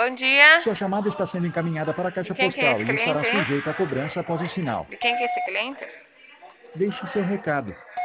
Bom dia. Sua chamada está sendo encaminhada para a De caixa quem que é postal esse e estará cliente aí? sujeita a cobrança após o sinal. De quem que é esse cliente? Deixe seu recado.